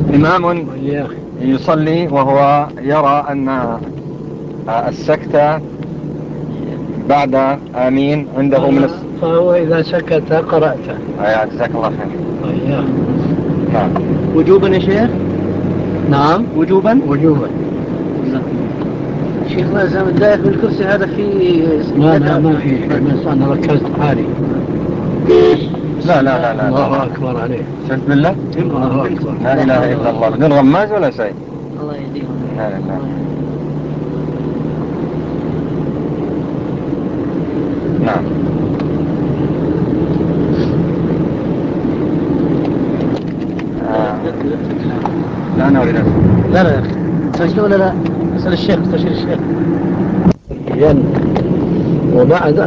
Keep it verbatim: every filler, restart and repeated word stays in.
إمام يصلي وهو يرى أن السكتة بعد آمين عنده من الس... فهو إذا سكت قرأته. أي جزاك الله خير. وإياه. نعم. وجوبا يا شيخ؟ نعم وجوبا وجوبا. شيخ لازم الدائق بالكرسي هذا في لا لا ما في شيء، بس أنا ركزت حالي. لا لا لا لا الله أكبر عليه. شفت بالله. الله أكبر. لا إله إلا الله بدون غماز ولا شيء. الله يهديهم. لا لا. نعم. لا أنا أريد أسأل. لا لا سجلوا ولا لا؟ اسأل الشيخ، استشير الشيخ. وبعد